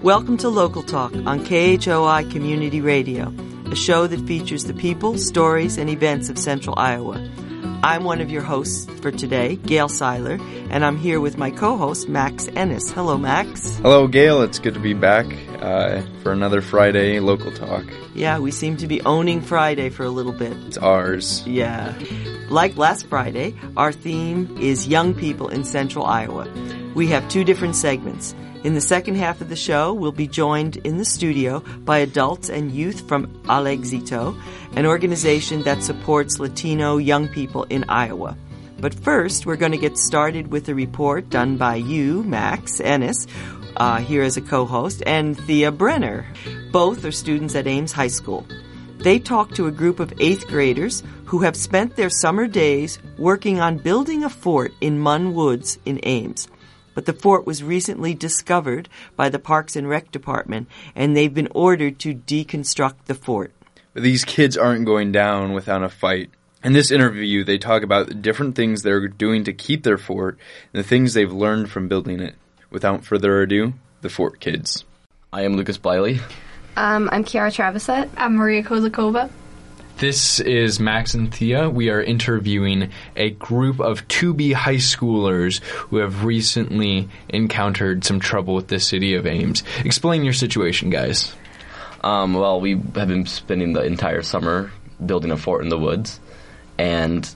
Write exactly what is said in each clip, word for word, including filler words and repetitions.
Welcome to Local Talk on K H O I Community Radio, a show that features the people, stories, and events of Central Iowa. I'm one of your hosts for today, Gail Seiler, and I'm here with my co-host, Max Ennis. Hello, Max. Hello, Gail. It's good to be back uh, for another Friday Local Talk. Yeah, we seem to be owning Friday for a little bit. It's ours. Yeah. Like last Friday, our theme is young people in Central Iowa. We have two different segments. In the second half of the show, we'll be joined in the studio by adults and youth from Alexito, an organization that supports Latino young people in Iowa. But first, we're going to get started with a report done by you, Max Ennis, uh, here as a co-host, and Thea Brenner. Both are students at Ames High School. They talked to a group of eighth graders who have spent their summer days working on building a fort in Munn Woods in Ames. But the fort was recently discovered by the Parks and Rec Department, and they've been ordered to deconstruct the fort. But these kids aren't going down without a fight. In this interview, they talk about the different things they're doing to keep their fort and the things they've learned from building it. Without further ado, the Fort Kids. I am Lucas Bliley. Um, I'm Kiara Travisette. I'm Maria Kozakova. This is Max and Thea. We are interviewing a group of to-be high schoolers who have recently encountered some trouble with the city of Ames. Explain your situation, guys. Um, well, we have been spending the entire summer building a fort in the woods, and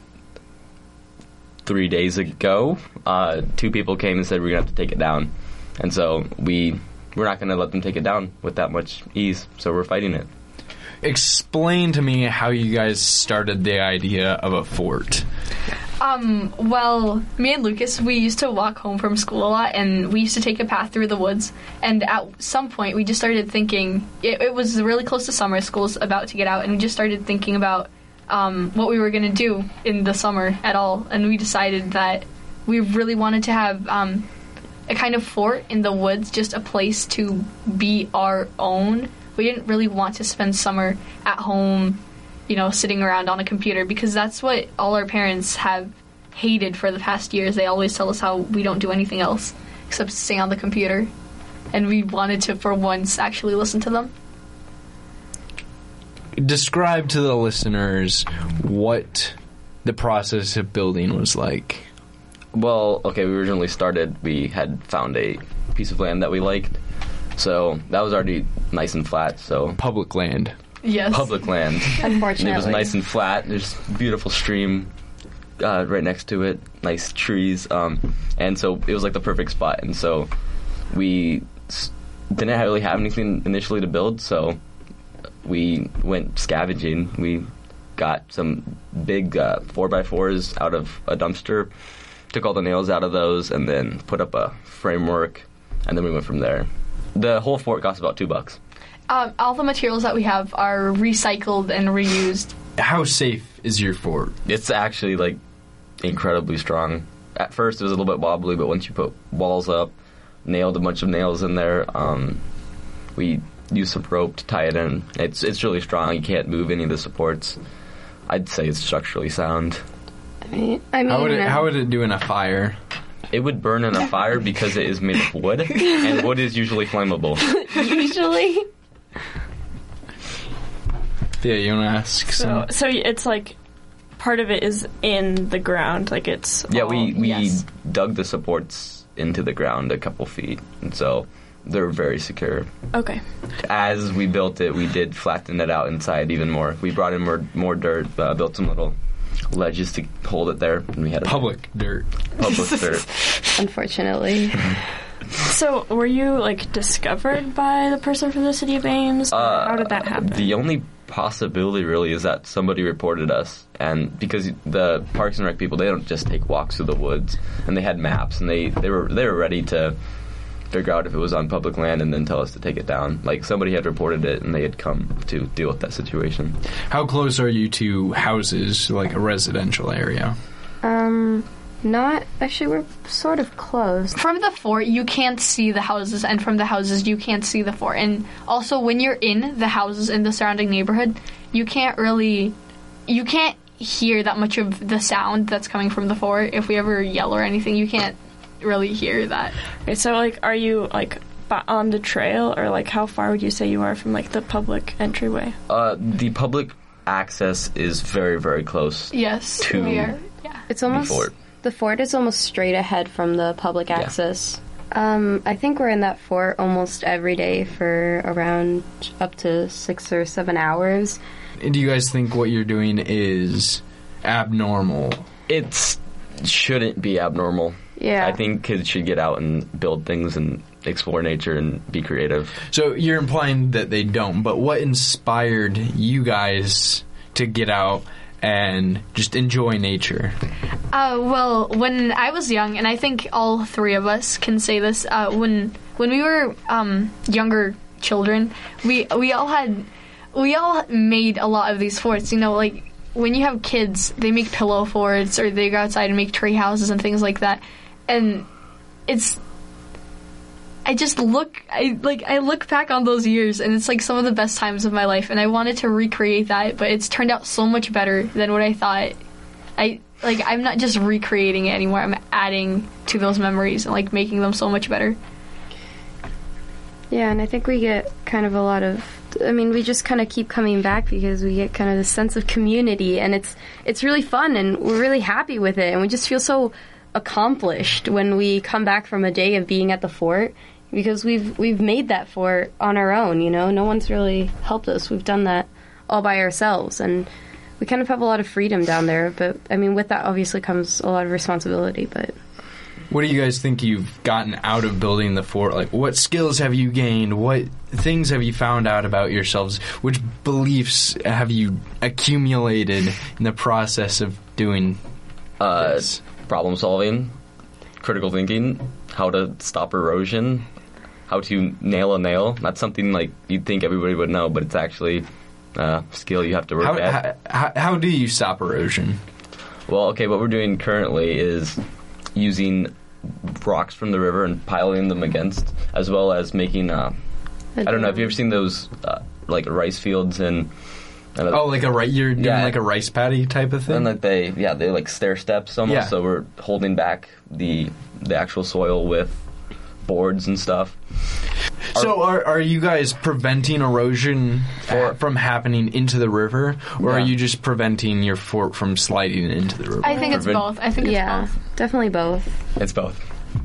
three days ago, uh, two people came and said we're going to have to take it down. And so we, we're not going to let them take it down with that much ease, so we're fighting it. Explain to me how you guys started the idea of a fort. Um, well, me and Lucas, we used to walk home from school a lot, and we used to take a path through the woods, and at some point we just started thinking, it, it was really close to summer, school's about to get out, and we just started thinking about um, what we were going to do in the summer at all, and we decided that we really wanted to have um, a kind of fort in the woods, just a place to be our own. We didn't really want to spend summer at home, you know, sitting around on a computer, because that's what all our parents have hated for the past years. They always tell us how we don't do anything else except stay on the computer. And we wanted to, for once, actually listen to them. Describe to the listeners what the process of building was like. Well, okay, we originally started, we had found a piece of land that we liked. So that was already nice and flat. So public land. Yes. Public land. Unfortunately. And it was nice and flat. There's a beautiful stream uh, right next to it. Nice trees. Um, and so it was like the perfect spot. And so we s- didn't really have anything initially to build. So we went scavenging. We got some big uh, four by fours out of a dumpster. Took all the nails out of those and then put up a framework. And then we went from there. The whole fort cost about two bucks. Um, all the materials that we have are recycled and reused. How safe is your fort? It's actually, like, incredibly strong. At first, it was a little bit wobbly, but once you put walls up, nailed a bunch of nails in there, um, we used some rope to tie it in. It's it's really strong. You can't move any of the supports. I'd say it's structurally sound. I mean, I mean How would it, how would it do in a fire? It would burn in a fire because it is made of wood, and wood is usually flammable. Usually. Yeah, you want to ask? So, some? so it's like part of it is in the ground, like it's. Yeah, all, we we yes. dug the supports into the ground a couple feet, and so they're very secure. Okay. As we built it, we did flatten it out inside even more. We brought in more more dirt, uh, built some little ledges to hold it there, and we had a Public dirt. public dirt. Unfortunately. So, were you, like, discovered by the person from the city of Ames? Uh, How did that happen? The only possibility, really, is that somebody reported us. And because the Parks and Rec people, they don't just take walks through the woods. And they had maps, and they, they were they were ready to figure out if it was on public land and then tell us to take it down. Like, somebody had reported it, and they had come to deal with that situation. How close are you to houses, like a residential area? Um, not... Actually, we're sort of close. From the fort, you can't see the houses, and from the houses, you can't see the fort. And also, when you're in the houses in the surrounding neighborhood, you can't really... You can't hear that much of the sound that's coming from the fort. If we ever yell or anything, you can't really hear that. Okay, so, like, are you, like, spot on the trail, or like how far would you say you are from like the public entryway? Uh, the public access is very, very close. Yes, to we are. Yeah. It's almost the fort. the fort is almost straight ahead from the public access. Um, I think we're in that fort almost every day for around up to six or seven hours. Do you guys think what you're doing is abnormal? It shouldn't be abnormal. Yeah. I think kids should get out and build things and explore nature and be creative. So you're implying that they don't, but what inspired you guys to get out and just enjoy nature? Uh, well, when I was young, and I think all three of us can say this, uh, when when we were um, younger children, we we all had we all made a lot of these forts. You know, like when you have kids, they make pillow forts, or they go outside and make tree houses and things like that. And it's, I just look, I like, I look back on those years, and it's like some of the best times of my life. And I wanted to recreate that, but it's turned out so much better than what I thought. I like, I'm not just recreating it anymore. I'm adding to those memories and like making them so much better. Yeah, and I think we get kind of a lot of, I mean, we just kind of keep coming back because we get kind of this sense of community, and it's it's really fun, and we're really happy with it, and we just feel so accomplished when we come back from a day of being at the fort, because we've we've made that fort on our own. You know, no one's really helped us. We've done that all by ourselves, and we kind of have a lot of freedom down there. But I mean, with that obviously comes a lot of responsibility. But what do you guys think you've gotten out of building the fort? Like, what skills have you gained? What things have you found out about yourselves? Which beliefs have you accumulated in the process of doing Uh, this? Problem solving, critical thinking, how to stop erosion, how to nail a nail. That's something like you'd think everybody would know, but it's actually a skill you have to work How, at. how, how do you stop erosion? Well, okay, what we're doing currently is using rocks from the river and piling them against, as well as making, uh, I don't know, have you ever seen those, uh, like, rice fields and... and Oh, like a ri- you're doing Yeah. like a rice paddy type of thing? And like they, yeah, they like stair steps almost. Yeah. So we're holding back the the actual soil with boards and stuff. So are are you guys preventing erosion For- from happening into the river, or are Yeah. you just preventing your fort from sliding into the river? I think it's Prevent- both. I think it's yeah, both. definitely both. It's both.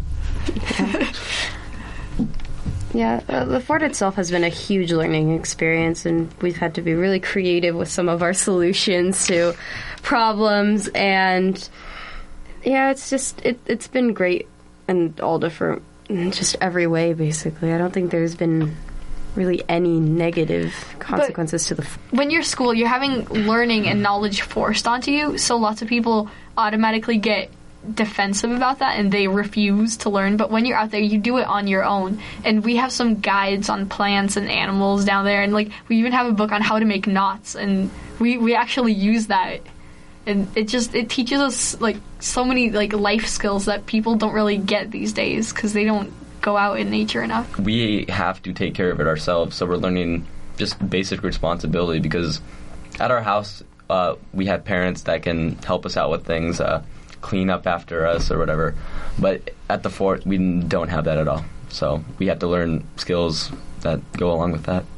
Yeah, uh, the fort itself has been a huge learning experience, and we've had to be really creative with some of our solutions to problems. And yeah, it's just it, it's been great in all different, in just every way. Basically, I don't think there's been really any negative consequences to the. F- When you're school, you're having learning and knowledge forced onto you, so lots of people automatically get defensive about that and they refuse to learn. But when you're out there, you do it on your own. And we have some guides on plants and animals down there, and like we even have a book on how to make knots, and we we actually use that. And it just it teaches us like so many like life skills that people don't really get these days because they don't go out in nature enough. We have to take care of it ourselves, so we're learning just basic responsibility, because at our house uh, we have parents that can help us out with things, uh, clean up after us or whatever, but at the fort we don't have that at all, so we have to learn skills that go along with that.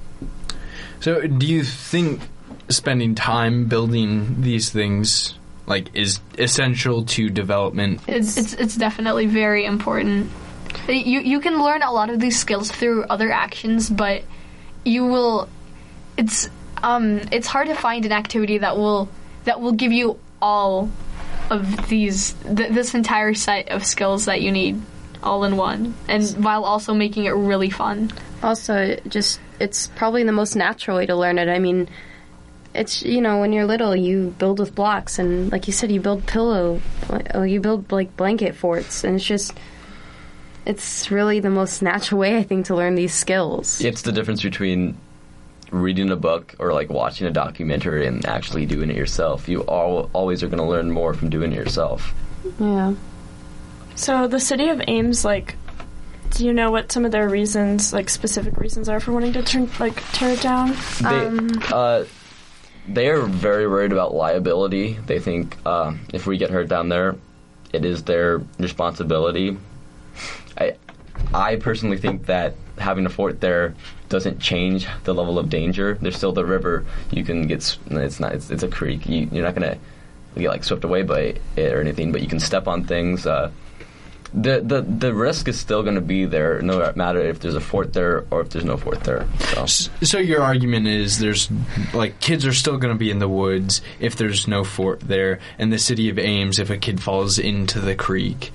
So do you think spending time building these things like is essential to development? It's it's, it's definitely very important. You you can learn a lot of these skills through other actions, but you will. It's um it's hard to find an activity that will that will give you all of these th- this entire set of skills that you need all in one, and while also making it really fun. Also, just it's probably the most natural way to learn it. I mean, it's, you know, when you're little, you build with blocks, and like you said, you build pillow, oh, you build like blanket forts, and it's just, it's really the most natural way, I think, to learn these skills. It's the difference between reading a book or like watching a documentary and actually doing it yourself. You all, always are going to learn more from doing it yourself. Yeah. So the city of Ames, like, do you know what some of their reasons, like specific reasons, are for wanting to turn, like, tear it down? They, Um, uh, they are very worried about liability. They think uh, if we get hurt down there, it is their responsibility. I I personally think that having a fort there doesn't change the level of danger. There's still the river. You can get. s- It's not. It's, it's a creek. You, you're not gonna get like swept away by it or anything. But you can step on things. Uh, the the the risk is still going to be there, no matter if there's a fort there or if there's no fort there. So. S- So your argument is there's like kids are still going to be in the woods if there's no fort there, and the city of Ames, if a kid falls into the creek,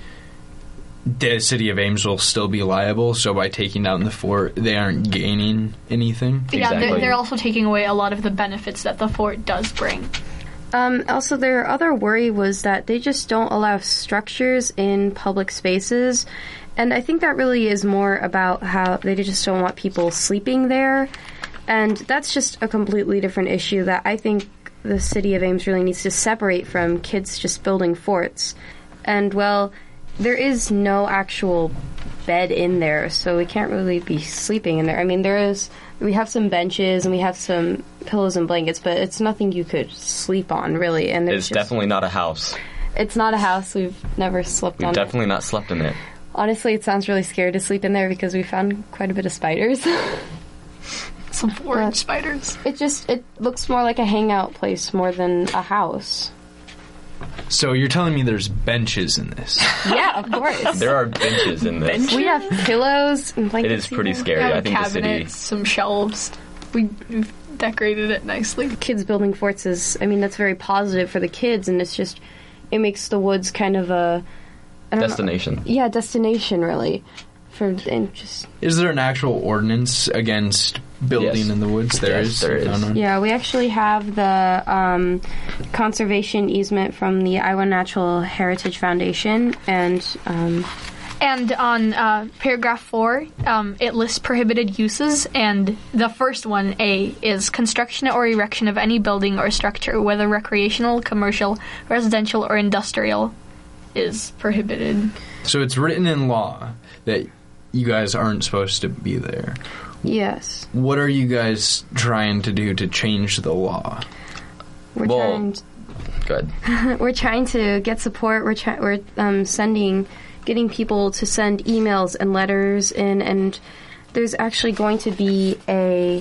the city of Ames will still be liable. So by taking down the fort, they aren't gaining anything. Yeah, they're, Exactly. they're also taking away a lot of the benefits that the fort does bring. Um, also, their other worry was that they just don't allow structures in public spaces. And I think that really is more about how they just don't want people sleeping there. And that's just a completely different issue that I think the city of Ames really needs to separate from kids just building forts. And, well, there is no actual bed in there, so we can't really be sleeping in there. I mean, there is, we have some benches and we have some pillows and blankets, but it's nothing you could sleep on, really. And It's just, definitely not a house. it's not a house. We've never slept We've on definitely it. not slept in it. Honestly, it sounds really scary to sleep in there because we found quite a bit of spiders. Some four Uh, inch spiders. It just, it looks more like a hangout place more than a house. So you're telling me there's benches in this? Yeah, of course. There are benches in this. We have pillows and It blankets. is pretty even. scary. We I have think the city. cabinets, some shelves. We, we've decorated it nicely. Kids building forts is, I mean, that's very positive for the kids, and it's just, it makes the woods kind of a I don't know- Destination. yeah, destination really, for and just Is there an actual ordinance against building Yes. in the woods? There Yes, is. there I is. don't know. yeah. We actually have the um, conservation easement from the Iowa Natural Heritage Foundation, and um, And on uh, paragraph four, um, it lists prohibited uses, and the first one, A, is construction or erection of any building or structure, whether recreational, commercial, residential, or industrial, is prohibited. So it's written in law that you guys aren't supposed to be there. yes, What are you guys trying to do to change the law? we're Well- trying. To, Good. we're trying to get support. We're try- we're um, sending, getting people to send emails and letters in, and there's actually going to be a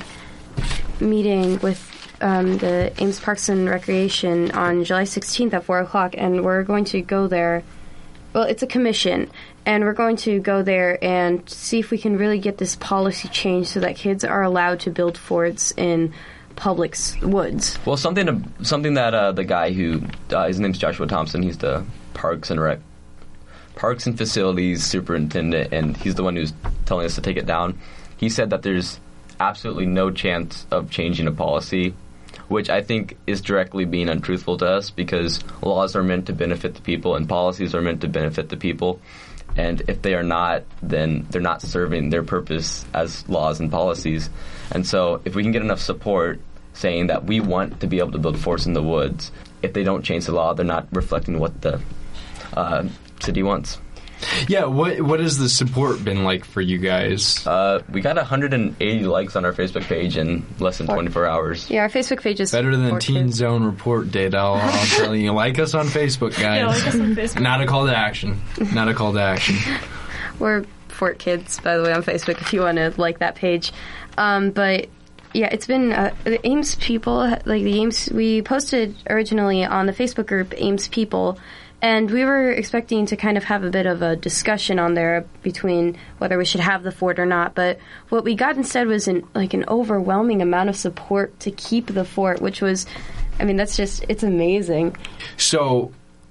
meeting with um, the Ames Parks and Recreation on July sixteenth at four o'clock, and we're going to go there. Well, it's a commission, and we're going to go there and see if we can really get this policy changed so that kids are allowed to build forts in public s- woods. Well, something to, something that uh, the guy who uh, his name's Joshua Thompson. He's the Parks and Rec, Parks and Facilities Superintendent, and he's the one who's telling us to take it down. He said that there's absolutely no chance of changing a policy, which I think is directly being untruthful to us, because laws are meant to benefit the people and policies are meant to benefit the people. And if they are not, then they're not serving their purpose as laws and policies. And so if we can get enough support saying that we want to be able to build forts in the woods, if they don't change the law, they're not reflecting what the uh, city wants. Yeah, what what has the support been like for you guys? Uh, we got one hundred eighty likes on our Facebook page in less than twenty-four hours. Yeah, our Facebook page is Better than for Teen kids. Zone Report did, I'll, I'll tell you. Like us on Facebook, guys. Yeah, like us on Facebook. Not a call to action. Not a call to action. We're Fort Kids, by the way, on Facebook if you want to like that page. Um, but yeah, it's been uh, the Ames people, like the Ames. We posted originally on the Facebook group Ames People, and we were expecting to kind of have a bit of a discussion on there between whether we should have the fort or not. But what we got instead was an like an overwhelming amount of support to keep the fort, which was, I mean, that's just it's amazing. So,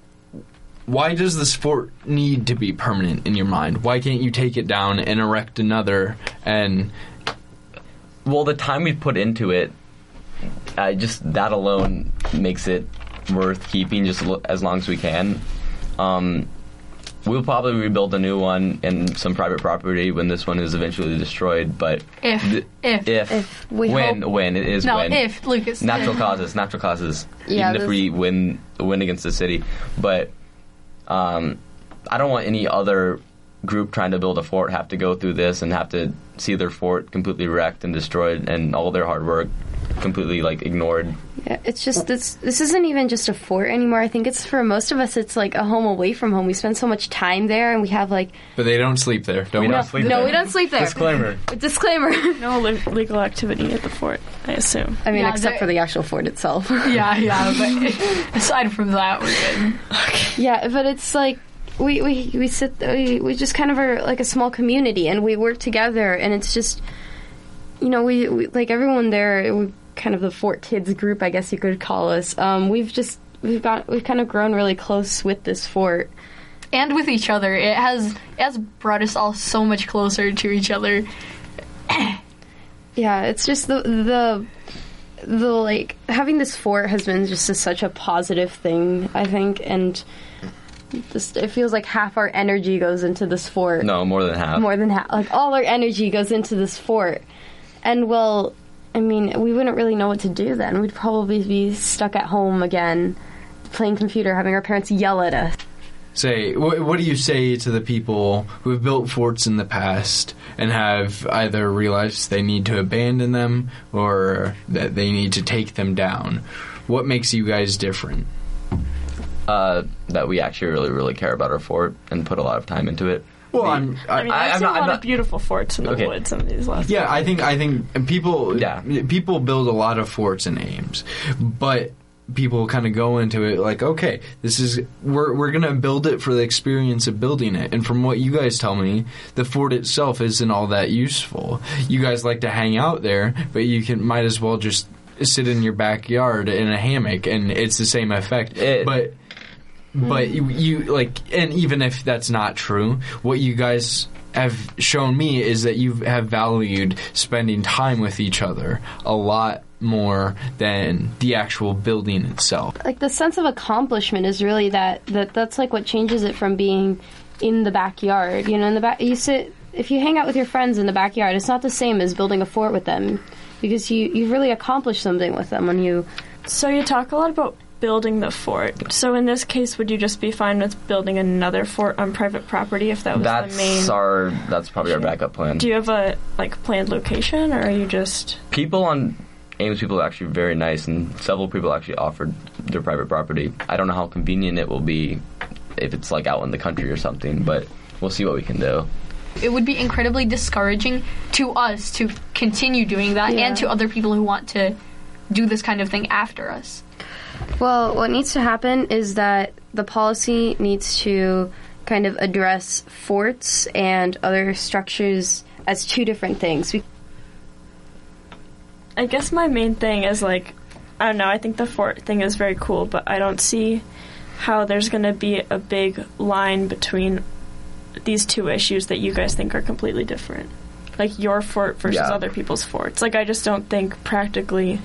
why does the sport need to be permanent in your mind? Why can't you take it down and erect another? And Well, the time we put into it, uh, just that alone makes it worth keeping just lo- as long as we can. Um, we'll probably rebuild a new one in some private property when this one is eventually destroyed. But If. th- If. if, If we when, hope- when it is No, when if, Lucas. natural causes, natural causes. Yeah, even if this- we win win against the city, but um, I don't want any other group trying to build a fort have to go through this and have to see their fort completely wrecked and destroyed and all their hard work completely like ignored. Yeah, it's just this. This isn't even just a fort anymore. I think it's for most of us. It's like a home away from home. We spend so much time there, and we have like. But they don't sleep there. Don't We we? don't sleep No, there. we don't sleep there. Disclaimer. Disclaimer. No le- legal activity at the fort, I assume. I mean, Yeah, except there- for the actual fort itself. Yeah, yeah, but aside from that, we're good. Yeah, but it's like we we we sit we, we just kind of are like a small community, and we work together, and it's just you know we, we like everyone there. We kind of the Fort Kids group, I guess you could call us. Um, we've just we've got we've kind of grown really close with this fort. And with each other, it has it has brought us all so much closer to each other. Yeah, it's just the the the like having this fort has been just a, such a positive thing, I think, and just it feels like half our energy goes into this fort. No, more than half. More than half, like all our energy goes into this fort, and well, I mean, we wouldn't really know what to do then. We'd probably be stuck at home again, playing computer, having our parents yell at us. Say, what, what do you say to the people who have built forts in the past and have either realized they need to abandon them or that they need to take them down? What makes you guys different? Uh, that we actually really, really care about our fort and put a lot of time into it. Well, We- I'm, I, I mean, I- I've I'm seen not- a I'm lot not- of beautiful forts in the Okay. woods in these last yeah, I think I think people Yeah. people build a lot of forts in Ames, but people kind of go into it like, okay, this is we're we're gonna build it for the experience of building it. And from what you guys tell me, the fort itself isn't all that useful. You guys like to hang out there, but you can might as well just sit in your backyard in a hammock, and it's the same effect. It- but but you, you like, and even if that's not true, what you guys have shown me is that you have valued spending time with each other a lot more than the actual building itself. Like the sense of accomplishment is really that, that that's like what changes it from being in the backyard. You know, in the back, you sit if you hang out with your friends in the backyard, it's not the same as building a fort with them because you you really accomplish something with them when you. So you talk a lot about building the fort. So in this case, would you just be fine with building another fort on private property if that was That's the main? our. That's probably our backup plan. Do you have a like planned location, or are you just? People on Ames, people are actually very nice, and several people actually offered their private property. I don't know how convenient it will be if it's like out in the country or something, but we'll see what we can do. It would be incredibly discouraging to us to continue doing that Yeah. and to other people who want to do this kind of thing after us. Well, what needs to happen is that the policy needs to kind of address forts and other structures as two different things. We- I guess my main thing is like, I don't know. I think the fort thing is very cool, but I don't see how there's going to be a big line between these two issues that you guys think are completely different. Like your fort versus Yeah. other people's forts. Like I just don't think practically.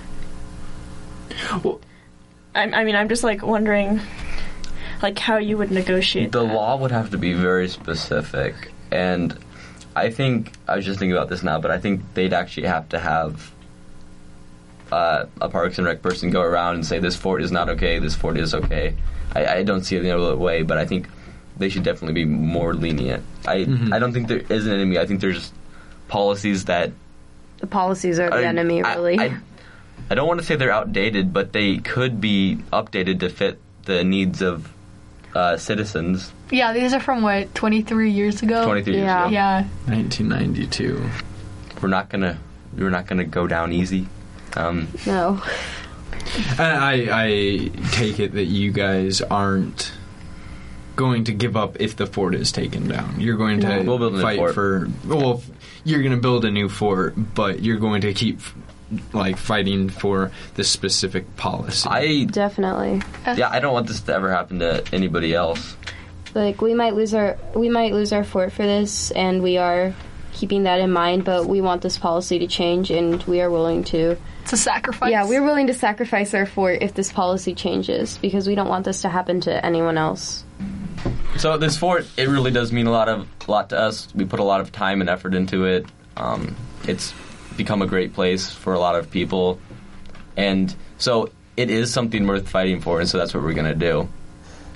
Well, I, I mean, I'm just like wondering, like how you would negotiate. The that. law would have to be very specific, and I think I was just thinking about this now, but I think they'd actually have to have uh, a Parks and Rec person go around and say this fort is not okay, this fort is okay. I, I don't see it any other way, but I think they should definitely be more lenient. I Mhm. I don't think there is an enemy. I think there's policies that the policies are the I- enemy, I- really. I, I don't want to say they're outdated, but they could be updated to fit the needs of uh, citizens. Yeah, these are from what, twenty-three years ago? Twenty-three Yeah. years ago. Yeah. nineteen ninety-two. We're not gonna we're not gonna go down easy. Um, no. I, I take it that you guys aren't going to give up if the fort is taken down. You're going to No. We'll build a new fight fort. for. Well, you're going to build a new fort, but you're going to keep like fighting for the specific policy. I Definitely. yeah, I don't want this to ever happen to anybody else. Like we might lose our we might lose our fort for this, and we are keeping that in mind. But we want this policy to change, and we are willing to. It's a sacrifice. Yeah, we're willing to sacrifice our fort if this policy changes because we don't want this to happen to anyone else. So this fort, it really does mean a lot of a lot to us. We put a lot of time and effort into it. Um, it's become a great place for a lot of people, and so it is something worth fighting for. And so that's what we're gonna do.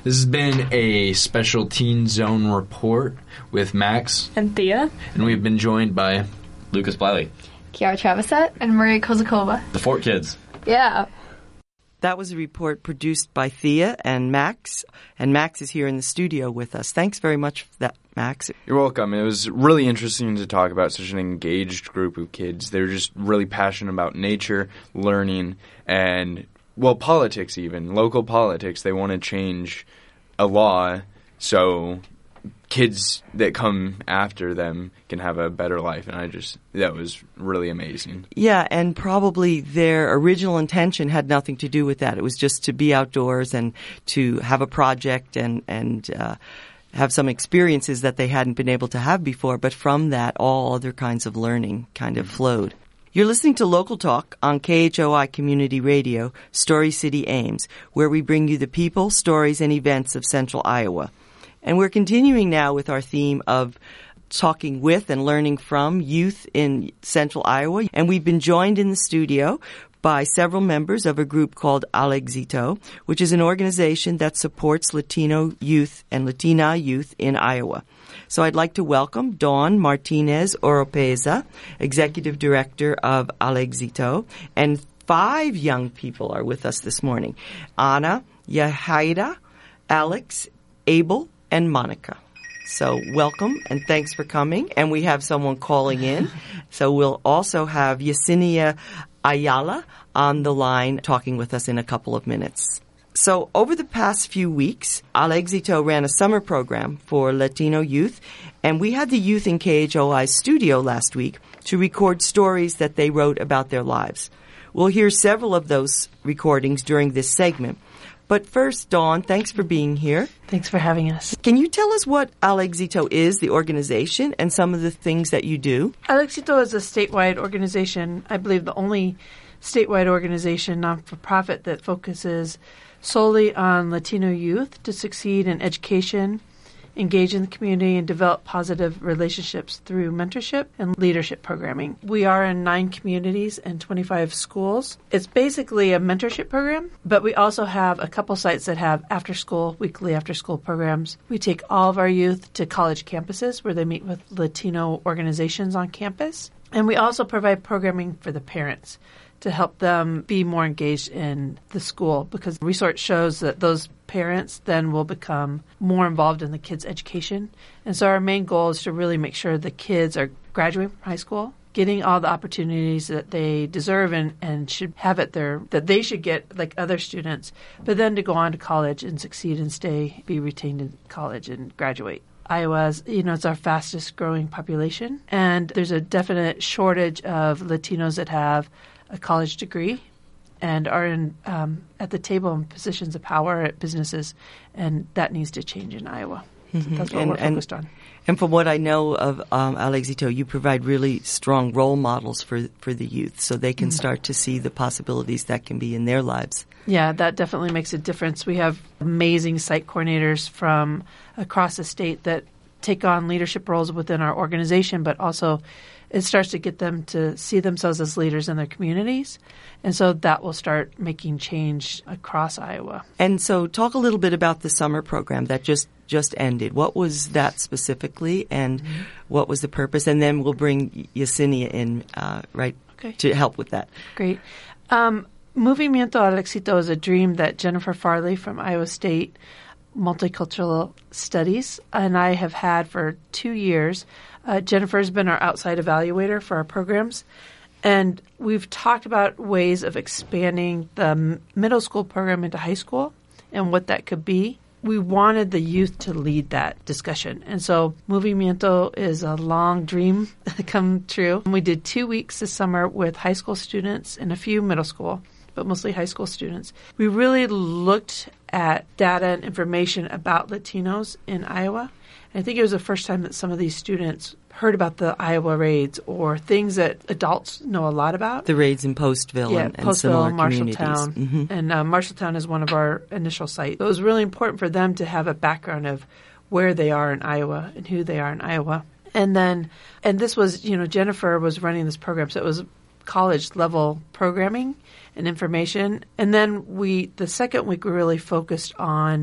This has been a special Teen Zone report with Max. And Thea. And we've been joined by Lucas Bliley. Kiara Travisette. And Maria Kozakova. The Fort Kids. Yeah. That was a report produced by Thea and Max, and Max is here in the studio with us. Thanks very much for that, Max. You're welcome. It was really interesting to talk about such an engaged group of kids. They're just really passionate about nature, learning, and, well, politics even, local politics. They want to change a law so kids that come after them can have a better life, and I just, that was really amazing. Yeah, and probably their original intention had nothing to do with that. It was just to be outdoors and to have a project and, and uh, have some experiences that they hadn't been able to have before, but from that, all other kinds of learning kind of flowed. You're listening to Local Talk on K H O I Community Radio, Story City, Ames, where we bring you the people, stories, and events of Central Iowa. And we're continuing now with our theme of talking with and learning from youth in Central Iowa. And we've been joined in the studio by several members of a group called Alexito, which is an organization that supports Latino youth and Latina youth in Iowa. So I'd like to welcome Dawn Martinez Oropeza, Executive Director of Alexito, and five young people are with us this morning. Anna, Yahaira, Alex, Abel, and Monica. So welcome and thanks for coming. And we have someone calling in. So we'll also have Yesenia Ayala on the line talking with us in a couple of minutes. So over the past few weeks, Alexito ran a summer program for Latino youth, and we had the youth in K H O I's studio last week to record stories that they wrote about their lives. We'll hear several of those recordings during this segment. But first, Dawn, thanks for being here. Thanks for having us. Can you tell us what Alexito is, the organization, and some of the things that you do? Alexito is a statewide organization, I believe the only statewide organization, not-for-profit, that focuses solely on Latino youth to succeed in education, engage in the community, and develop positive relationships through mentorship and leadership programming. We are in nine communities and twenty-five schools. It's basically a mentorship program, but we also have a couple sites that have after-school, weekly after-school programs. We take all of our youth to college campuses where they meet with Latino organizations on campus. And we also provide programming for the parents to help them be more engaged in the school, because research shows that those parents then will become more involved in the kids' education. And so our main goal is to really make sure the kids are graduating from high school, getting all the opportunities that they deserve and, and should have at their, that they should get like other students, but then to go on to college and succeed and stay, be retained in college and graduate. Iowa's, you know, it's our fastest growing population, and there's a definite shortage of Latinos that have a college degree and are in um, at the table in positions of power at businesses, and that needs to change in Iowa. Mm-hmm. So that's what and, we're focused and, on. And from what I know of um, Alexito, you provide really strong role models for for the youth, so they can mm-hmm. start to see the possibilities that can be in their lives. Yeah, that definitely makes a difference. We have amazing site coordinators from across the state that take on leadership roles within our organization, but also it starts to get them to see themselves as leaders in their communities. And so that will start making change across Iowa. And so talk a little bit about the summer program that just, just ended. What was that specifically, and mm-hmm. what was the purpose? And then we'll bring Yesenia in, uh, right, okay. to help with that. Great. Um, Movimiento Alexito is a dream that Jennifer Farley from Iowa State Multicultural Studies and I have had for two years. Uh, Jennifer's been our outside evaluator for our programs, and we've talked about ways of expanding the m- middle school program into high school and what that could be. We wanted the youth to lead that discussion, and so Movimiento is a long dream come true. And we did two weeks this summer with high school students and a few middle school, but mostly high school students. We really looked at data and information about Latinos in Iowa. And I think it was the first time that some of these students heard about the Iowa raids or things that adults know a lot about. The raids in Postville yeah, and, and Postville, similar Marshalltown. communities. Mm-hmm. And uh, Marshalltown is one of our initial sites. It was really important for them to have a background of where they are in Iowa and who they are in Iowa. And then, and this was, you know, Jennifer was running this program, so it was college level programming and information. And then we, the second week, we really focused on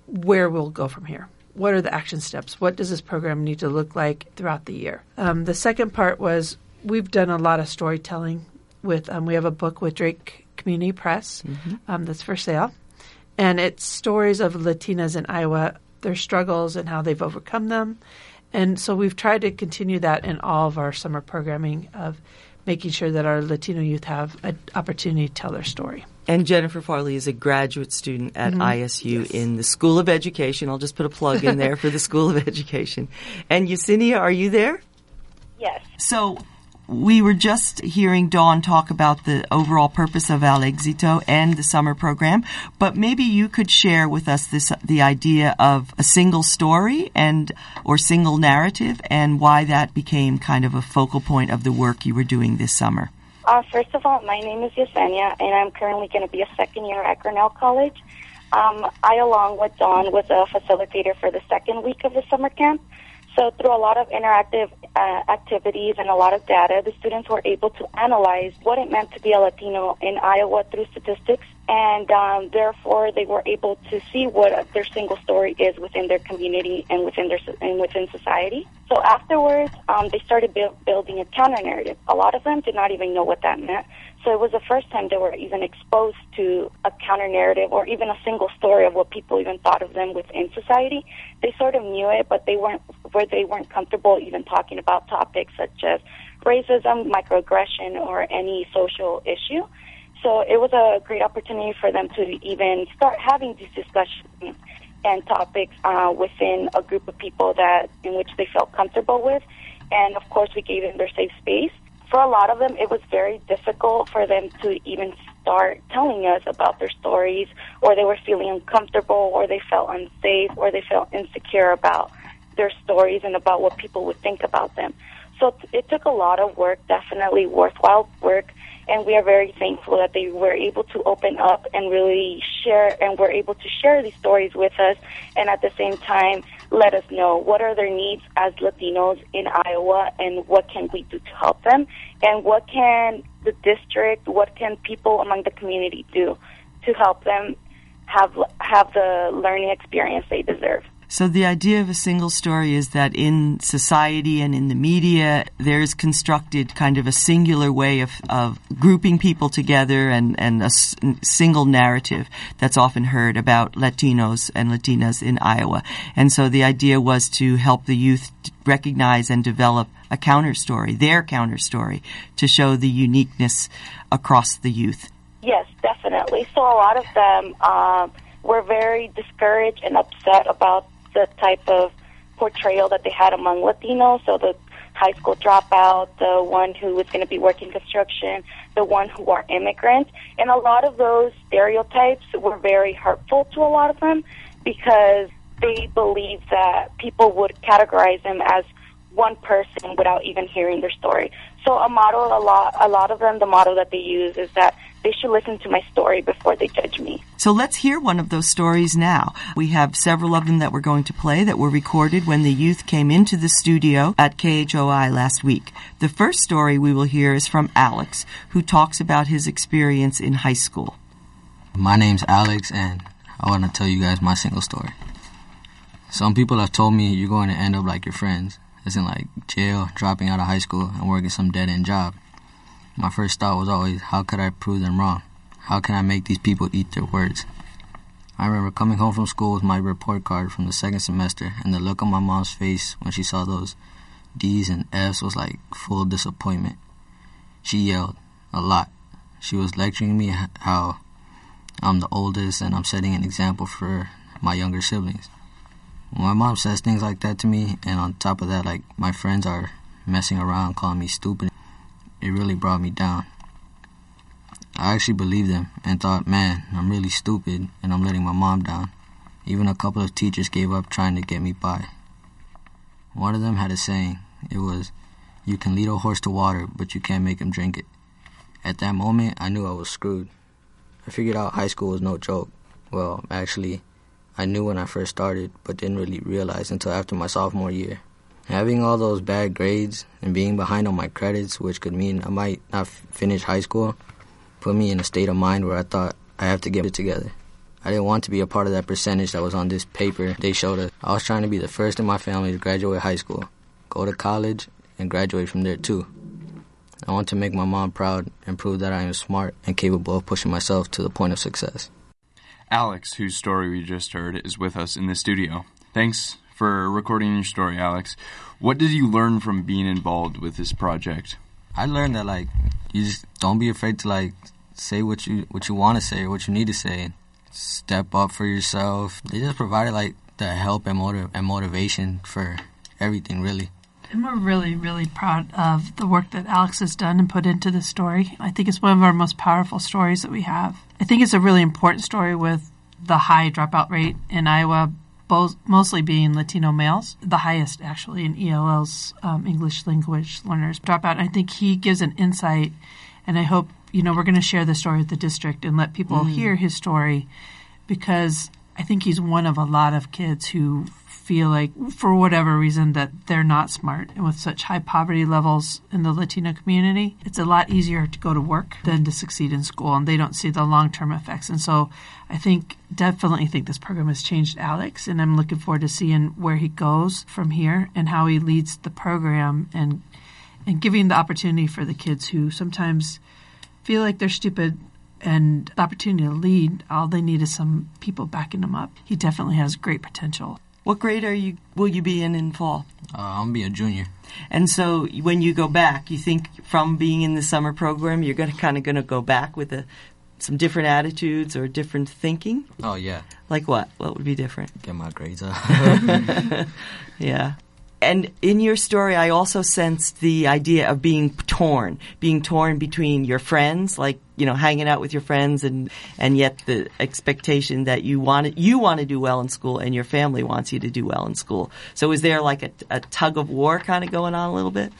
where we'll go from here. What are the action steps? What does this program need to look like throughout the year? Um, the second part was we've done a lot of storytelling with, um, we have a book with Drake Community Press mm-hmm. um, that's for sale. And it's stories of Latinas in Iowa, their struggles and how they've overcome them. And so we've tried to continue that in all of our summer programming of making sure that our Latino youth have an opportunity to tell their story. And Jennifer Farley is a graduate student at mm-hmm. I S U yes. in the School of Education. I'll just put a plug in there for the School of Education. And Yesenia, are you there? Yes. So we were just hearing Dawn talk about the overall purpose of Al Éxito and the summer program, but maybe you could share with us this the idea of a single story and or single narrative and why that became kind of a focal point of the work you were doing this summer. Uh, first of all, my name is Yesenia, and I'm currently going to be a second year at Grinnell College. Um, I, along with Dawn, was a facilitator for the second week of the summer camp. So through a lot of interactive uh, activities and a lot of data, the students were able to analyze what it meant to be a Latino in Iowa through statistics, and um, therefore they were able to see what their single story is within their community and within their and within society. So afterwards, um, they started bu- building a counter-narrative. A lot of them did not even know what that meant. So it was the first time they were even exposed to a counter-narrative or even a single story of what people even thought of them within society. They sort of knew it, but they weren't where they weren't comfortable even talking about topics such as racism, microaggression, or any social issue. So it was a great opportunity for them to even start having these discussions and topics uh, within a group of people that in which they felt comfortable with. And, of course, we gave them their safe space. For a lot of them, it was very difficult for them to even start telling us about their stories, or they were feeling uncomfortable, or they felt unsafe, or they felt insecure about their stories and about what people would think about them. So it took a lot of work, definitely worthwhile work, and we are very thankful that they were able to open up and really share, and were able to share these stories with us, and at the same time let us know what are their needs as Latinos in Iowa and what can we do to help them, and what can the district, what can people among the community do to help them have have the learning experience they deserve. So the idea of a single story is that in society and in the media, there's constructed kind of a singular way of, of grouping people together and, and a s- single narrative that's often heard about Latinos and Latinas in Iowa. And so the idea was to help the youth recognize and develop a counter story, their counter story, to show the uniqueness across the youth. Yes, definitely. So a lot of them um, were very discouraged and upset about the type of portrayal that they had among Latinos, so the high school dropout, the one who was going to be working construction, the one who are immigrants. And a lot of those stereotypes were very hurtful to a lot of them because they believed that people would categorize them as one person without even hearing their story. So a model, a lot, a lot of them, the model that they use is that they should listen to my story before they judge me. So let's hear one of those stories now. We have several of them that we're going to play that were recorded when the youth came into the studio at K H O I last week. The first story we will hear is from Alex, who talks about his experience in high school. My name's Alex, and I want to tell you guys my single story. Some people have told me you're going to end up like your friends, as in like jail, dropping out of high school, and working some dead-end job. My first thought was always, how could I prove them wrong? How can I make these people eat their words? I remember coming home from school with my report card from the second semester, and the look on my mom's face when she saw those D's and F's was like full disappointment. She yelled a lot. She was lecturing me how I'm the oldest and I'm setting an example for my younger siblings. When my mom says things like that to me, and on top of that, like, my friends are messing around, calling me stupid, it really brought me down. I actually believed them and thought, man, I'm really stupid and I'm letting my mom down. Even a couple of teachers gave up trying to get me by. One of them had a saying. It was, you can lead a horse to water, but you can't make him drink it. At that moment, I knew I was screwed. I figured out high school was no joke. Well, actually, I knew when I first started, but didn't really realize until after my sophomore year. Having all those bad grades and being behind on my credits, which could mean I might not f- finish high school, put me in a state of mind where I thought I have to get it together. I didn't want to be a part of that percentage that was on this paper they showed us. I was trying to be the first in my family to graduate high school, go to college, and graduate from there too. I want to make my mom proud and prove that I am smart and capable of pushing myself to the point of success. Alex, whose story we just heard, is with us in the studio. Thanks for recording your story, Alex. What did you learn from being involved with this project? I learned that, like, you just don't be afraid to, like, say what you what you want to say or what you need to say. Step up for yourself. They just provided, like, the help and, motiv- and motivation for everything, really. And we're really, really proud of the work that Alex has done and put into this story. I think it's one of our most powerful stories that we have. I think it's a really important story with the high dropout rate in Iowa, both mostly being Latino males, the highest actually in E L L's um, English language learners dropout. I think he gives an insight, and I hope, you know, we're going to share the story with the district and let people mm. hear his story, because I think he's one of a lot of kids who feel like, for whatever reason, that they're not smart. And with such high poverty levels in the Latino community, it's a lot easier to go to work than to succeed in school, and they don't see the long-term effects. And so I think, definitely think this program has changed Alex, and I'm looking forward to seeing where he goes from here and how he leads the program, and and giving the opportunity for the kids who sometimes feel like they're stupid and the opportunity to lead. All they need is some people backing them up. He definitely has great potential. What grade are you? Will you be in in fall? Uh, I'm going to be a junior. And so when you go back, you think from being in the summer program, you're going to kind of going to go back with a, some different attitudes or different thinking? Oh, yeah. Like what? What would be different? Get my grades up. Yeah. And in your story, I also sensed the idea of being torn, being torn between your friends, like, you know, hanging out with your friends, and, and yet the expectation that you want to, you want to do well in school and your family wants you to do well in school. So is there like a, a tug of war kind of going on a little bit?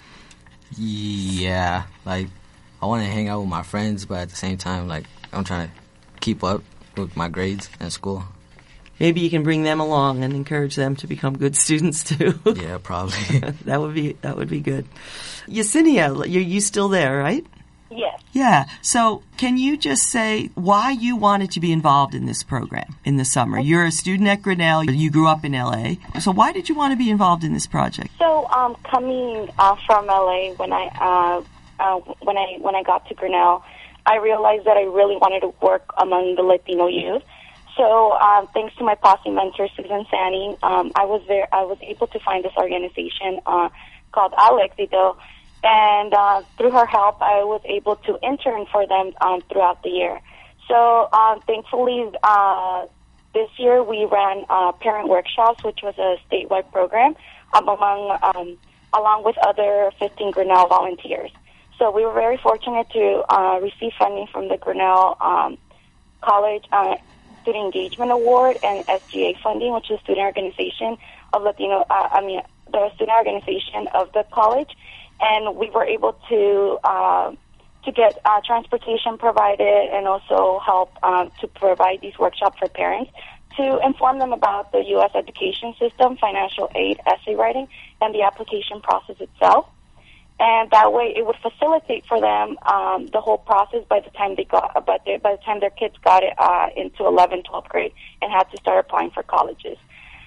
Yeah. Like, I want to hang out with my friends, but at the same time, like, I'm trying to keep up with my grades and school. Maybe you can bring them along and encourage them to become good students too. Yeah, probably. that would be that would be good. Yesenia, you're you still there, right? Yes. Yeah. So can you just say why you wanted to be involved in this program in the summer? You're a student at Grinnell. You grew up in L A. So why did you want to be involved in this project? So um, coming uh, from L A, when I uh, uh, when I when I got to Grinnell, I realized that I really wanted to work among the Latino youth. So, um, thanks to my posse mentor, Susan Sani, um, I was there. I was able to find this organization uh, called Al Éxito, and uh, through her help, I was able to intern for them um, throughout the year. So, um, thankfully, uh, this year we ran uh, parent workshops, which was a statewide program, um, among um, along with other fifteen Grinnell volunteers. So, we were very fortunate to uh, receive funding from the Grinnell um, College. Uh, Student Engagement Award and S G A funding, which is the student organization of Latino, uh, I mean, the student organization of the college, and we were able to uh, to get uh, transportation provided and also help um, to provide these workshops for parents to inform them about the U S education system, financial aid, essay writing, and the application process itself. And that way, it would facilitate for them um, the whole process by the time they got, but they, by the time their kids got it uh, into eleventh, twelfth grade and had to start applying for colleges.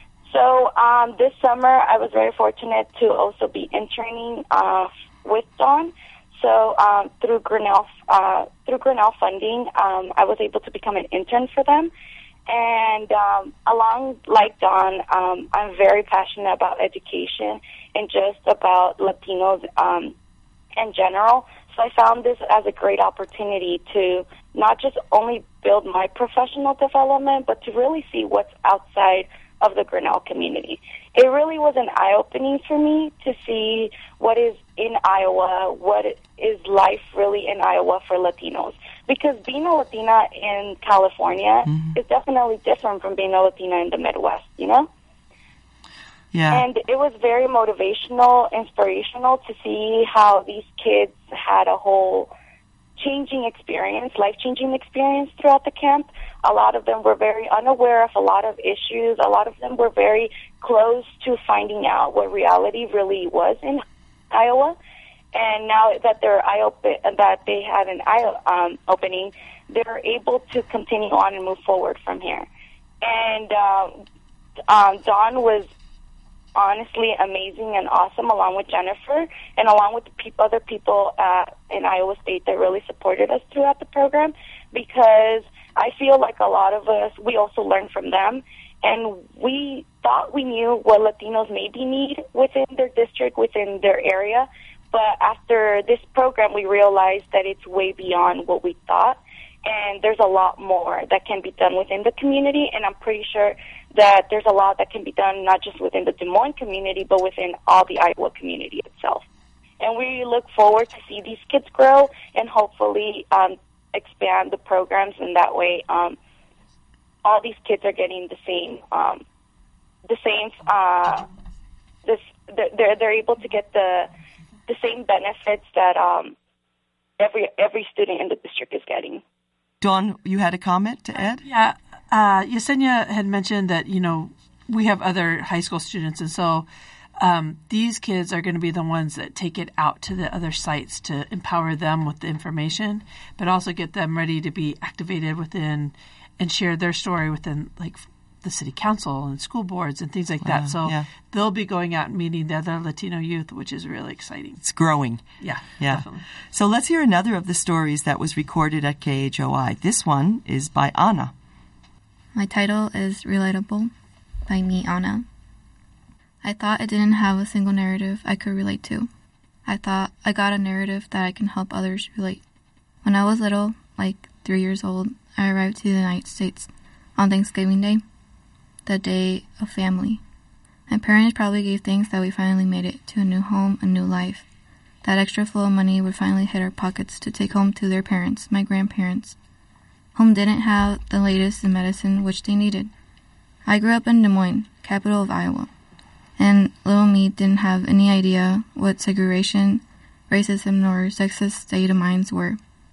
So um, this summer, I was very fortunate to also be interning uh, with Dawn. So um, through Grinnell, uh, through Grinnell funding, um, I was able to become an intern for them. And um, along like Dawn, um, I'm very passionate about education and just about Latinos um, in general. So I found this as a great opportunity to not just only build my professional development, but to really see what's outside of the Grinnell community. It really was an eye-opening for me to see what is in Iowa, what is life really in Iowa for Latinos. Because being a Latina in California mm-hmm. is definitely different from being a Latina in the Midwest, you know? Yeah. And it was very motivational, inspirational to see how these kids had a whole changing experience, life-changing experience throughout the camp. A lot of them were very unaware of a lot of issues. A lot of them were very close to finding out what reality really was in Iowa. And now that they're eye open, that they had an eye um, opening, they're able to continue on and move forward from here. And uh, um, Dawn was honestly amazing and awesome, along with Jennifer and along with the pe- other people uh, in Iowa State that really supported us throughout the program, because I feel like a lot of us, we also learned from them, and we thought we knew what Latinos maybe need within their district, within their area, but after this program, we realized that it's way beyond what we thought, and there's a lot more that can be done within the community, and I'm pretty sure that there's a lot that can be done not just within the Des Moines community, but within all the Iowa community itself. And we look forward to see these kids grow and hopefully um, expand the programs, and that way um, all these kids are getting the same, um, the same, uh, this, they're, they're able to get the the same benefits that um, every every student in the district is getting. Dawn, you had a comment to add? Yeah, uh, Yesenia had mentioned that, you know, we have other high school students, and so um, these kids are going to be the ones that take it out to the other sites to empower them with the information, but also get them ready to be activated within and share their story within, like, the city council and school boards and things like that. Wow, so yeah. they'll be going out and meeting the other Latino youth, which is really exciting. It's growing. Yeah, Yeah. definitely. So let's hear another of the stories that was recorded at K H O I. This one is by Anna. My title is Relatable by me, Anna. I thought I didn't have a single narrative I could relate to. I thought I got a narrative that I can help others relate. When I was little, like three years old, I arrived to the United States on Thanksgiving Day, the day of family. My parents probably gave thanks that we finally made it to a new home, a new life. That extra flow of money would finally hit our pockets to take home to their parents, my grandparents, whom didn't have the latest in medicine which they needed. I grew up in Des Moines, capital of Iowa, and little me didn't have any idea what segregation, racism, nor sexist state of minds were.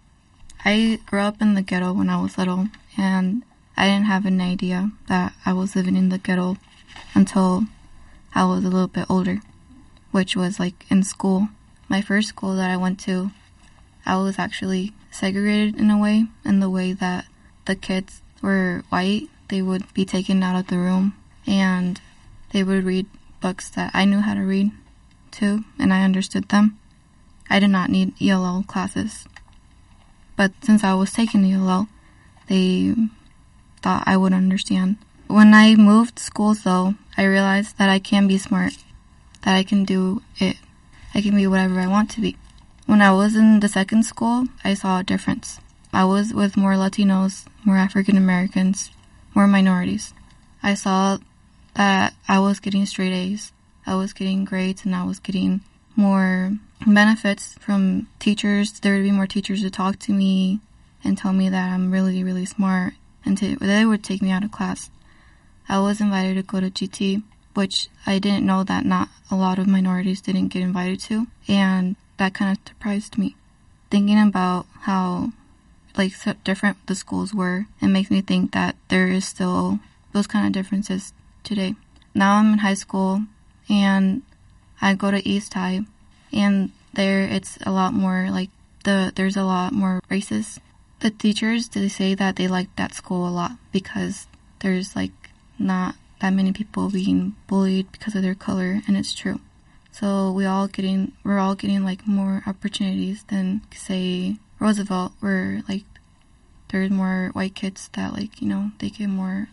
I grew up in the ghetto when I was little, and I didn't have an idea that I was living in the ghetto until I was a little bit older, which was like in school. My first school that I went to, I was actually segregated in a way, in the way that the kids were white, they would be taken out of the room, and they would read books that I knew how to read too, and I understood them. I did not need E L L classes. But since I was taking E L L, they thought I would understand. When I moved schools, though, I realized that I can be smart, that I can do it. I can be whatever I want to be. When I was in the second school, I saw a difference. I was with more Latinos, more African Americans, more minorities. I saw that I was getting straight A's. I was getting grades, and I was getting more benefits from teachers. There would be more teachers to talk to me and tell me that I'm really, really smart, and to, they would take me out of class. I was invited to go to G T, which I didn't know that not a lot of minorities didn't get invited to, and that kind of surprised me. Thinking about how like so different the schools were, it makes me think that there is still those kind of differences today. Now I'm in high school, and I go to East High, and there it's a lot more like the there's a lot more races. The teachers, they say that they like that school a lot because there's like not that many people being bullied because of their color, and it's true. So we all getting we're all getting like more opportunities than say Roosevelt, where like there's more white kids that like you know they get more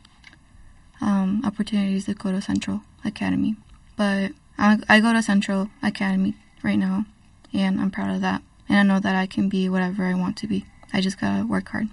um, opportunities to go to Central Academy. But I, I go to Central Academy right now, and I'm proud of that. And I know that I can be whatever I want to be. I just gotta work hard.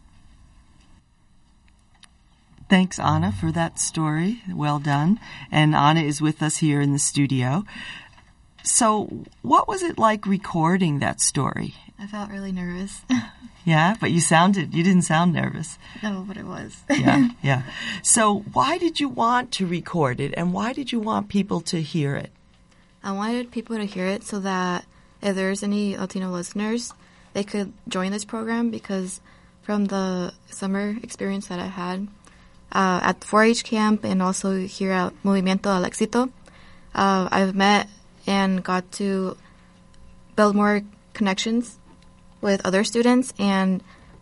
Thanks, Anna, for that story. Well done. And Anna is with us here in the studio. So what was it like recording that story? I felt really nervous. Yeah, but you sounded, you didn't sound nervous. No, but it was. Yeah, yeah. So why did you want to record it, and why did you want people to hear it? I wanted people to hear it so that if there's any Latino listeners, they could join this program, because from the summer experience that I had uh, at four H camp and also here at Movimiento Al Éxito, uh, I've met and got to build more connections with other students, and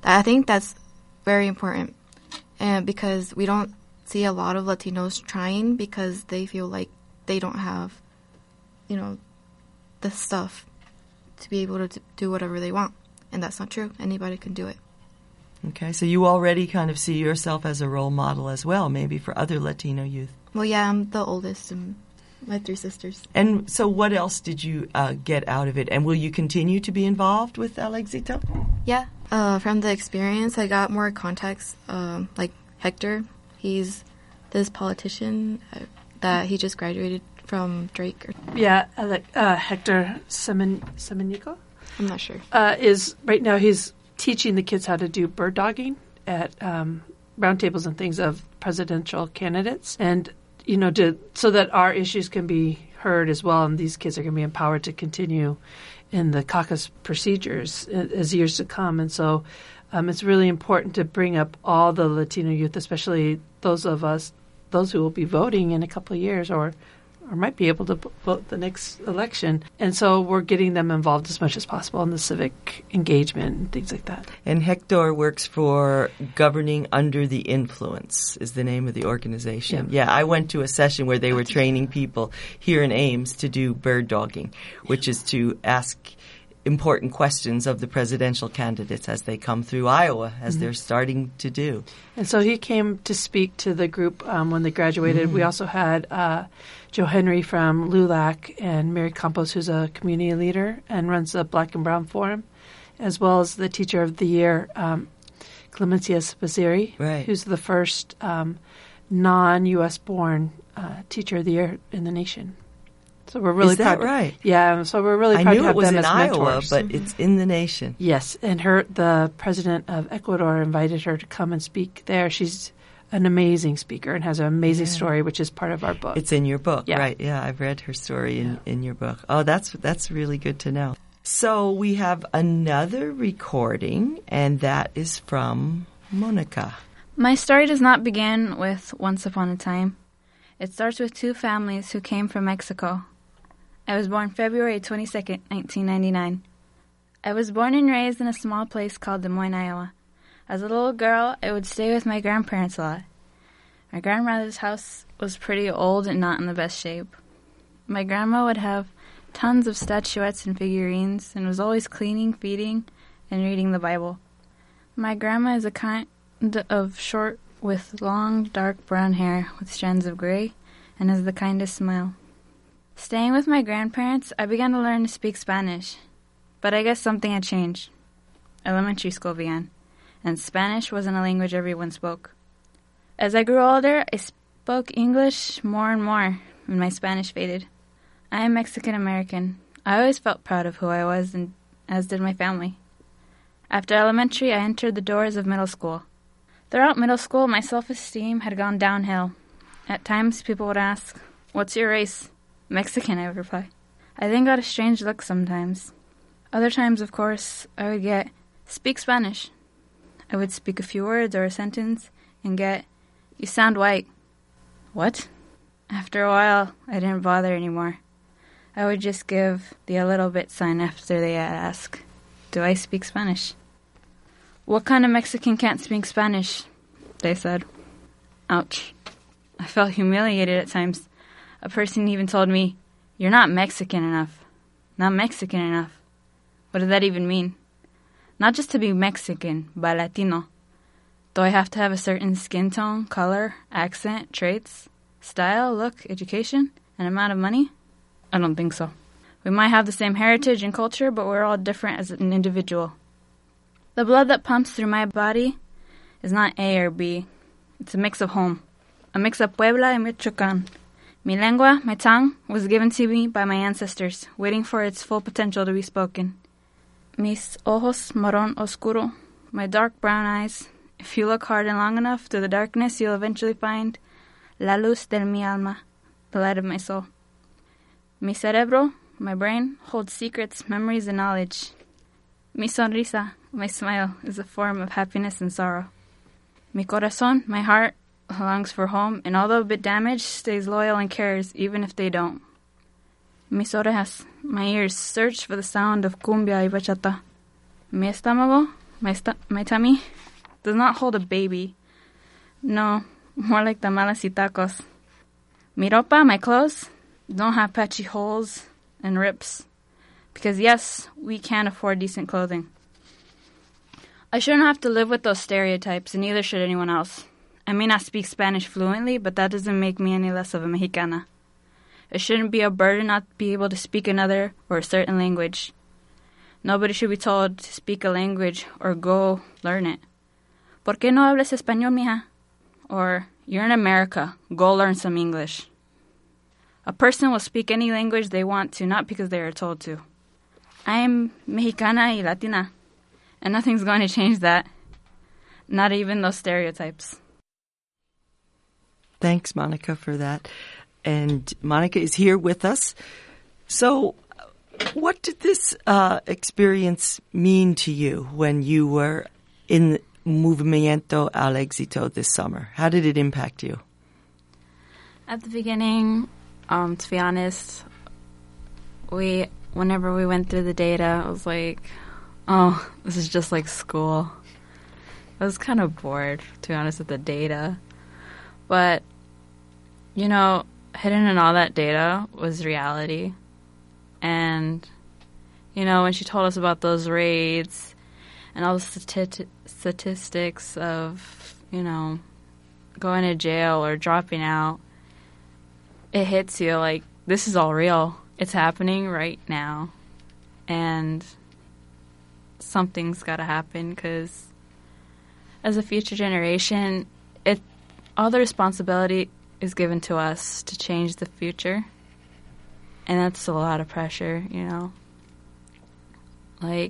I think that's very important, and because we don't see a lot of Latinos trying because they feel like they don't have, you know, the stuff to be able to t- do whatever they want. And that's not true. Anybody can do it. Okay, so you already kind of see yourself as a role model as well, maybe for other Latino youth. Well, yeah, I'm the oldest and my three sisters. And so what else did you uh, get out of it? And will you continue to be involved with El Éxito? Yeah. Uh, from the experience, I got more contacts, um, like Hector. He's this politician uh, that he just graduated from Drake. Or Yeah, uh, like, uh, Hector Semen- Semenico I'm not sure. uh, is right now he's teaching the kids how to do bird dogging at um, roundtables and things of presidential candidates, and you know, to so that our issues can be heard as well, and these kids are going to be empowered to continue in the caucus procedures as years to come. And so um, it's really important to bring up all the Latino youth, especially those of us, those who will be voting in a couple of years or or might be able to vote the next election. And so we're getting them involved as much as possible in the civic engagement and things like that. And Hector works for Governing Under the Influence is the name of the organization. Yeah, yeah I went to a session where they were training people here in Ames to do bird dogging, which is to ask important questions of the presidential candidates as they come through Iowa, as mm-hmm. they're starting to do. And so he came to speak to the group um, when they graduated. Mm-hmm. We also had uh, Joe Henry from L U L A C and Mary Campos, who's a community leader and runs the Black and Brown Forum, as well as the Teacher of the Year, um, Clemencia Spazeri, right. who's the first um, non-U S born uh, Teacher of the Year in the nation. So we're really Is that proud. right? Yeah, so we're really I proud knew to have it was them in as Iowa, mentors. but it's in the nation. Yes, and her, the president of Ecuador invited her to come and speak there. She's an amazing speaker and has an amazing yeah. story, which is part of our book. It's in your book, yeah. right? Yeah, I've read her story in, yeah. in your book. Oh, that's that's really good to know. So we have another recording, and that is from Monica. My story does not begin with once upon a time. It starts with two families who came from Mexico. I was born February twenty-second, nineteen ninety-nine. I was born and raised in a small place called Des Moines, Iowa. As a little girl, I would stay with my grandparents a lot. My grandmother's house was pretty old and not in the best shape. My grandma would have tons of statuettes and figurines and was always cleaning, feeding, and reading the Bible. My grandma is a kind of short with long, dark brown hair with strands of gray and has the kindest smile. Staying with my grandparents, I began to learn to speak Spanish, but I guess something had changed. Elementary school began, and Spanish wasn't a language everyone spoke. As I grew older, I spoke English more and more, and my Spanish faded. I am Mexican-American. I always felt proud of who I was, and as did my family. After elementary, I entered the doors of middle school. Throughout middle school, my self-esteem had gone downhill. At times, people would ask, "What's your race?" "Mexican," I would reply. I then got a strange look sometimes. Other times, of course, I would get, "Speak Spanish." I would speak a few words or a sentence and get, "You sound white." What? After a while, I didn't bother anymore. I would just give the a little bit sign after they ask, "Do I speak Spanish?" "What kind of Mexican can't speak Spanish?" they said. Ouch. I felt humiliated at times. A person even told me, "You're not Mexican enough." Not Mexican enough. What does that even mean? Not just to be Mexican, but Latino. Do I have to have a certain skin tone, color, accent, traits, style, look, education, and amount of money? I don't think so. We might have the same heritage and culture, but we're all different as an individual. The blood that pumps through my body is not A or B. It's a mix of home. A mix of Puebla and Michoacan. Mi lengua, my tongue, was given to me by my ancestors, waiting for its full potential to be spoken. Mis ojos marrón oscuro, my dark brown eyes. If you look hard and long enough through the darkness, you'll eventually find la luz de mi alma, the light of my soul. Mi cerebro, my brain, holds secrets, memories, and knowledge. Mi sonrisa, my smile, is a form of happiness and sorrow. Mi corazón, my heart, longs for home, and although a bit damaged, stays loyal and cares, even if they don't. Mis orejas, my ears, search for the sound of cumbia y bachata. Mi estómago, my stu- my tummy does not hold a baby. No, more like tamales y tacos. Mi ropa, my clothes, don't have patchy holes and rips. Because yes, we can afford decent clothing. I shouldn't have to live with those stereotypes, and neither should anyone else. I may not speak Spanish fluently, but that doesn't make me any less of a Mexicana. It shouldn't be a burden not to be able to speak another or a certain language. Nobody should be told to speak a language or go learn it. ¿Por qué no hablas español, mija? Or, you're in America, go learn some English. A person will speak any language they want to, not because they are told to. I'm Mexicana y Latina, and nothing's going to change that. Not even those stereotypes. Thanks, Monica, for that. And Monica is here with us. So, what did this uh, experience mean to you when you were in Movimiento al Éxito this summer? How did it impact you? At the beginning, um, to be honest, we whenever we went through the data, I was like, oh, this is just like school. I was kind of bored, to be honest, with the data. But, you know, hidden in all that data was reality. And, you know, when she told us about those raids and all the stati- statistics of, you know, going to jail or dropping out, it hits you like, this is all real. It's happening right now. And something's got to happen because as a future generation, it all the responsibility is given to us to change the future. And that's a lot of pressure, you know. Like,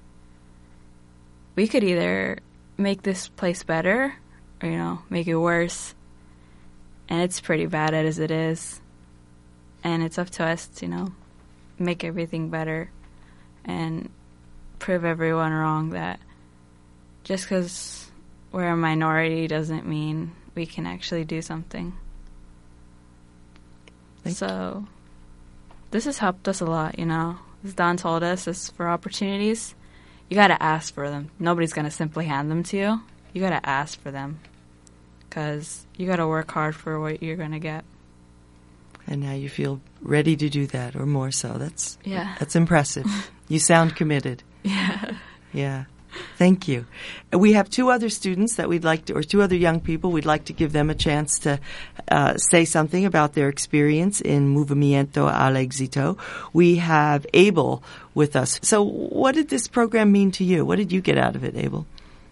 we could either make this place better or, you know, make it worse. And it's pretty bad as it is. And it's up to us to, you know, make everything better and prove everyone wrong that just because we're a minority doesn't mean we can actually do something. Thank so, this has helped us a lot, you know. As Don told us, is for opportunities, you got to ask for them. Nobody's going to simply hand them to you. You got to ask for them because you got to work hard for what you're going to get. And now you feel ready to do that, or more so. That's yeah. That's impressive. You sound committed. Yeah. Yeah. Thank you. We have two other students that we'd like to, or two other young people, we'd like to give them a chance to uh, say something about their experience in Movimiento al Éxito. We have Abel with us. So what did this program mean to you? What did you get out of it, Abel?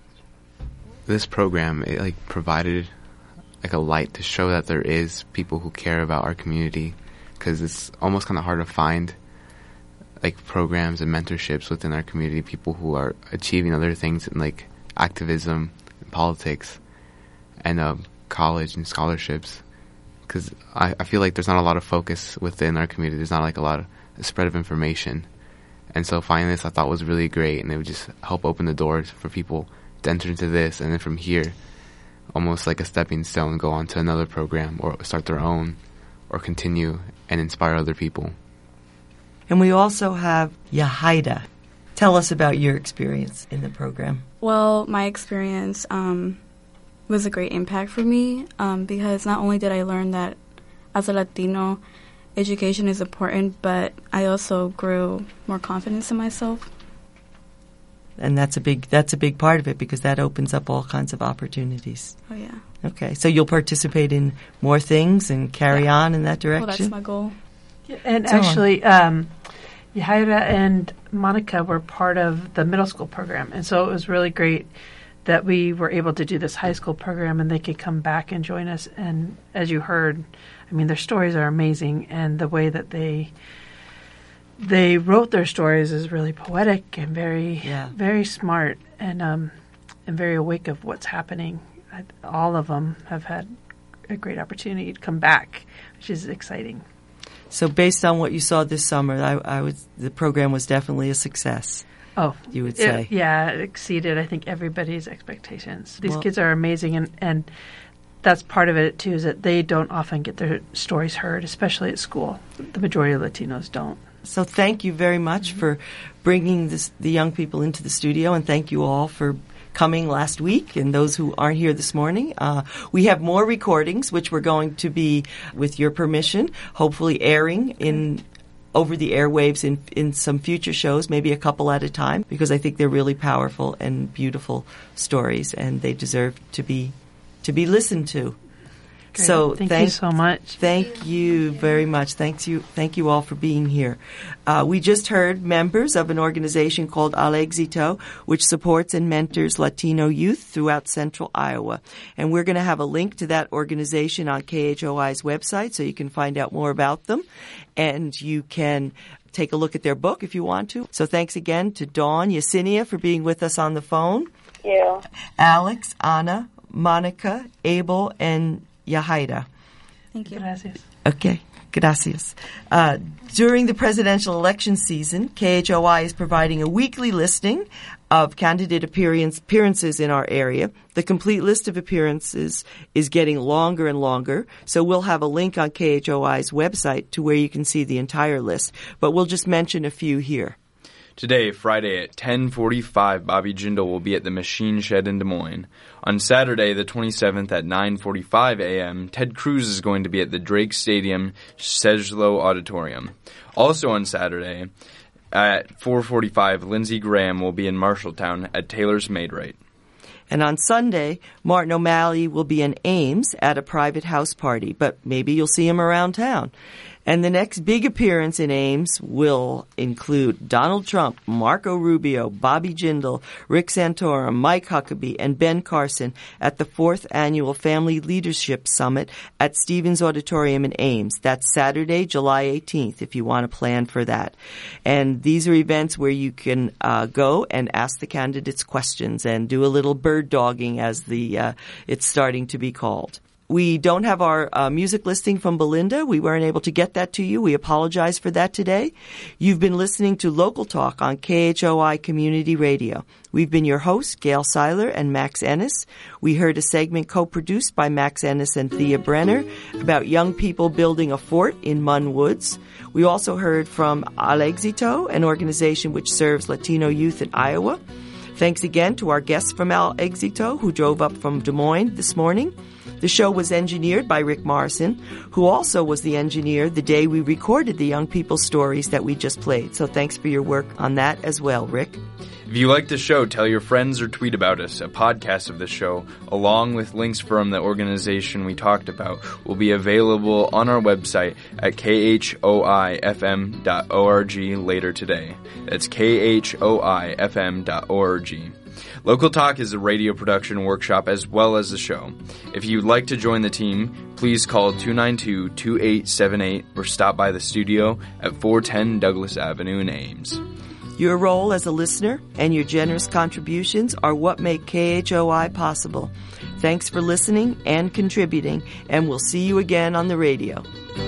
This program, it like provided like a light to show that there is people who care about our community, because it's almost kind of hard to find like programs and mentorships within our community, people who are achieving other things in like activism and politics and uh, college and scholarships, because I, I feel like there's not a lot of focus within our community. There's not like a lot of a spread of information, and so finding this I thought was really great, and it would just help open the doors for people to enter into this, and then from here almost like a stepping stone go on to another program or start their own or continue and inspire other people. And we also have Yahaira. Tell us about your experience in the program. Well, my experience um, was a great impact for me um, because not only did I learn that as a Latino, education is important, but I also grew more confidence in myself. And that's a big that's a big part of it, because that opens up all kinds of opportunities. Oh, yeah. Okay, so you'll participate in more things and carry yeah. on in that direction? Well, that's my goal. Yeah, and so actually, um, Yahaira and Monica were part of the middle school program, and so it was really great that we were able to do this high school program and they could come back and join us. And as you heard, I mean, their stories are amazing, and the way that they they wrote their stories is really poetic and very, yeah. very smart, and um, and very awake of what's happening. I, all of them have had a great opportunity to come back, which is exciting. So, based on what you saw this summer, I, I would the program was definitely a success. Oh, you would it, say, yeah, it exceeded, I think, everybody's expectations. These well, kids are amazing, and and that's part of it too. Is that they don't often get their stories heard, especially at school. The majority of Latinos don't. So thank you very much for bringing this, the young people into the studio, and thank you all for coming last week and those who aren't here this morning. Uh, we have more recordings, which we're going to be, with your permission, hopefully airing in over the airwaves in in some future shows, maybe a couple at a time, because I think they're really powerful and beautiful stories, and they deserve to be to be listened to. Great. So thank, thank you so much. Thank you very much. Thanks you. Thank you all for being here. Uh, we just heard members of an organization called Al Éxito, which supports and mentors Latino youth throughout central Iowa. And we're going to have a link to that organization on K H O I's website so you can find out more about them. And you can take a look at their book if you want to. So thanks again to Dawn, Yesenia for being with us on the phone. Thank you. Alex, Anna, Monica, Abel, and Yahaira. Thank you. Gracias. Okay, gracias. Uh, during the presidential election season, K H O I is providing a weekly listing of candidate appearance, appearances in our area. The complete list of appearances is getting longer and longer, so we'll have a link on K H O I's website to where you can see the entire list, but we'll just mention a few here. Today, Friday at ten forty-five, Bobby Jindal will be at the Machine Shed in Des Moines. On Saturday, the twenty-seventh at nine forty-five a.m., Ted Cruz is going to be at the Drake Stadium Sejlo Auditorium. Also on Saturday, at four forty-five, Lindsey Graham will be in Marshalltown at Taylor's Maid-Rite. And on Sunday, Martin O'Malley will be in Ames at a private house party, but maybe you'll see him around town. And the next big appearance in Ames will include Donald Trump, Marco Rubio, Bobby Jindal, Rick Santorum, Mike Huckabee, and Ben Carson at the fourth Annual Family Leadership Summit at Stevens Auditorium in Ames. That's Saturday, July eighteenth, if you want to plan for that. And these are events where you can uh, go and ask the candidates questions and do a little bird dogging, as the uh, it's starting to be called. We don't have our uh, music listing from Belinda. We weren't able to get that to you. We apologize for that today. You've been listening to Local Talk on K H O I Community Radio. We've been your hosts, Gail Seiler and Max Ennis. We heard a segment co-produced by Max Ennis and Thea Brenner about young people building a fort in Munn Woods. We also heard from Al Éxito, an organization which serves Latino youth in Iowa. Thanks again to our guests from Al Éxito who drove up from Des Moines this morning. The show was engineered by Rick Morrison, who also was the engineer the day we recorded the young people's stories that we just played. So thanks for your work on that as well, Rick. If you like the show, tell your friends or tweet about us. A podcast of the show, along with links from the organization we talked about, will be available on our website at k h o i f m dot org later today. That's k h o i f m dot org. Local Talk is a radio production workshop as well as the show. If you'd like to join the team, please call two nine two, two eight seven eight or stop by the studio at four ten Douglas Avenue in Ames. Your role as a listener and your generous contributions are what make K H O I possible. Thanks for listening and contributing, and we'll see you again on the radio.